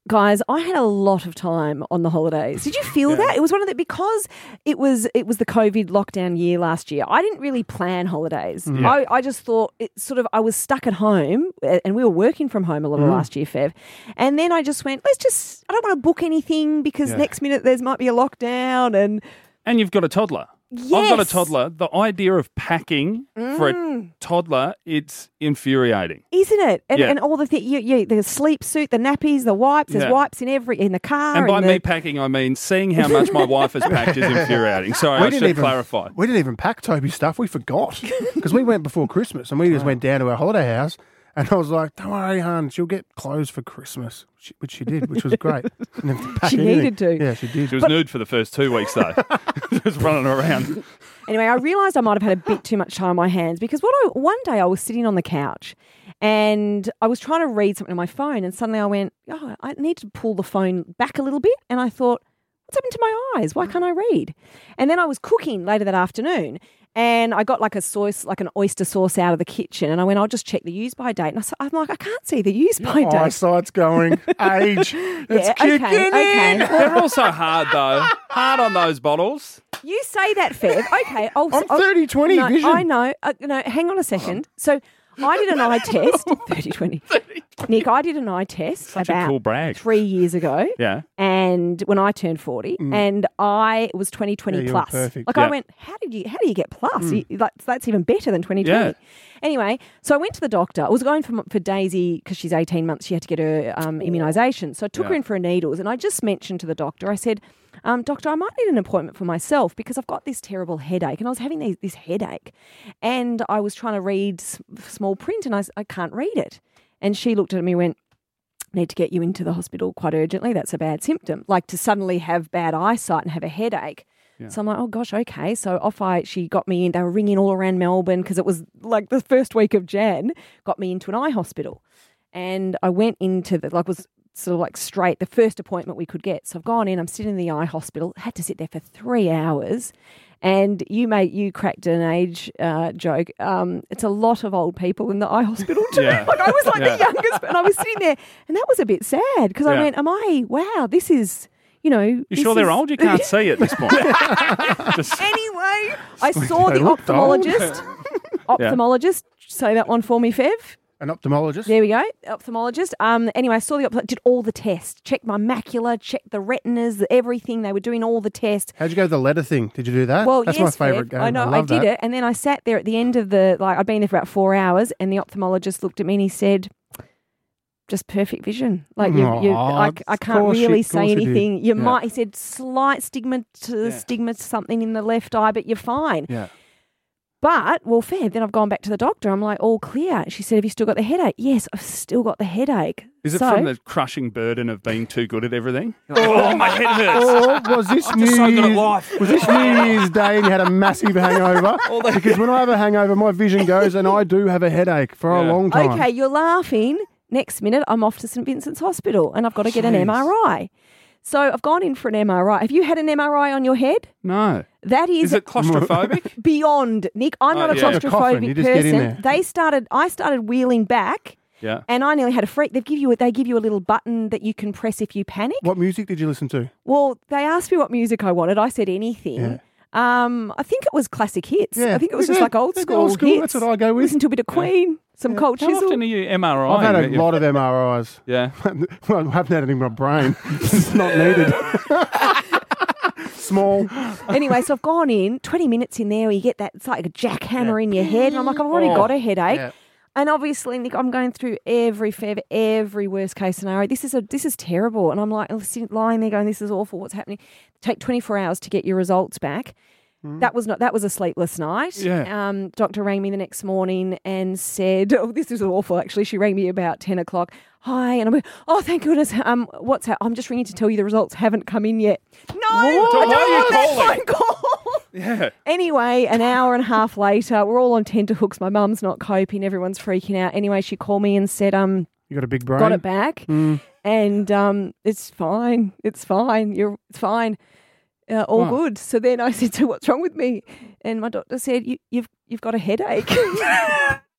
guys, I had a lot of time on the holidays. Did you feel that? It was one of the, because it was the COVID lockdown year last year. I didn't really plan holidays. I just thought I was stuck at home, and we were working from home a lot last year, Fev. And then I just went, I don't want to book anything because next minute there might be a lockdown. And you've got a toddler. Yes. I've got a toddler. The idea of packing for a toddler, it's infuriating. Isn't it? And all the the sleep suit, the nappies, the wipes, there's wipes in the car. And by me packing, I mean seeing how much my wife has packed is infuriating. Sorry, I should clarify. We didn't even pack Toby's stuff. We forgot because we went before Christmas and we just went down to our holiday house. And I was like, don't worry, hon, she'll get clothes for Christmas, which she did, which was great. She needed to. Yeah, she did. She was nude for the first 2 weeks, though. Just running around. Anyway, I realised I might have had a bit too much time on my hands because one day I was sitting on the couch and I was trying to read something on my phone and suddenly I went, I need to pull the phone back a little bit. And I thought, what's happened to my eyes? Why can't I read? And then I was cooking later that afternoon. And I got like an oyster sauce out of the kitchen and I went, I'll just check the use-by date. And I'm like, I can't see the use-by date. Eyesight's going. Age. It's kicking in. They're also hard, though. Hard on those bottles. You say that, Fev. Okay. I'm 30-20 vision. I know. No, hang on a second. So I did an eye test. 30-20. Nick, I did an eye test Such a cool brag. 3 years ago. Yeah. And when I turned 40, and it was 20/20 plus. Perfect. Like I went, how do you get plus? That's even better than 20/20. Yeah. Anyway, so I went to the doctor. I was going for Daisy because she's 18 months. She had to get her immunisation. So I took her in for her needles, and I just mentioned to the doctor, I said, doctor, I might need an appointment for myself because I've got this terrible headache. And I was having this headache, and I was trying to read small print, and I can't read it. And she looked at me and went, need to get you into the hospital quite urgently. That's a bad symptom. Like to suddenly have bad eyesight and have a headache. Yeah. So I'm like, oh gosh, okay. So she got me in. They were ringing all around Melbourne because it was like the first week of Jan, got me into an eye hospital. And I went into was sort of like straight, the first appointment we could get. So I've gone in, I'm sitting in the eye hospital, had to sit there for 3 hours. And you cracked an age joke. It's a lot of old people in the eye hospital too. Yeah. Like I was like the youngest, and I was sitting there, and that was a bit sad because I went, wow, this is, You sure they're old? You can't see at this point. Anyway, I saw the ophthalmologist. Ophthalmologist, say that one for me, Fev. An ophthalmologist? There we go, ophthalmologist. Anyway, I saw did all the tests, checked my macula, checked the retinas, everything. They were doing all the tests. How'd you go to the letter thing? Did you do that? Well, that's yes, my favourite game. I know, I did it. And then I sat there at the end of I'd been there for about 4 hours, and the ophthalmologist looked at me and he said, just perfect vision. Like I can't really say anything. You might, he said, slight stigma something in the left eye, but you're fine. Yeah. But, Fev, then I've gone back to the doctor. I'm like, all clear. She said, have you still got the headache? Yes, I've still got the headache. Is it from the crushing burden of being too good at everything? Oh, my head hurts. Or was this New Year's Day and you had a massive hangover? Because when I have a hangover, my vision goes and I do have a headache for a long time. Okay, you're laughing. Next minute, I'm off to St Vincent's Hospital and I've got to get an MRI. So I've gone in for an MRI. Have you had an MRI on your head? No. That is it claustrophobic? Beyond, Nick. I'm not a claustrophobic person. I started wheeling back. Yeah. And I nearly had a freak. They give you a little button that you can press if you panic. What music did you listen to? Well, they asked me what music I wanted. I said anything. Yeah. I think it was classic hits. Yeah. I think it was just like old school hits. That's what I go with. Listen to a bit of Queen, some Cold Chisel. How often are you MRI? I've had a lot of MRIs. Yeah. Well, I haven't had it in my brain. It's not needed. Small. Anyway, so I've gone in, 20 minutes in there where you get that, it's like a jackhammer in your head. And I'm like, I've already got a headache. Yeah. And obviously, Nick, I'm going through every worst case scenario. This is terrible. And I'm like lying there going, this is awful. What's happening? Take 24 hours to get your results back. That was a sleepless night. Yeah. Doctor rang me the next morning and said, oh, this is awful actually. She rang me about 10 o'clock. Hi. And I'm like, oh, thank goodness. What's that? I'm just ringing to tell you the results haven't come in yet. No, I don't want that phone call. Yeah. Anyway, an hour and a half later, we're all on tenterhooks. My mum's not coping. Everyone's freaking out. Anyway, she called me and said, you got a big brain? Got it back. And it's fine. It's fine. It's fine. All good. So then I said, so what's wrong with me? And my doctor said, you've got a headache.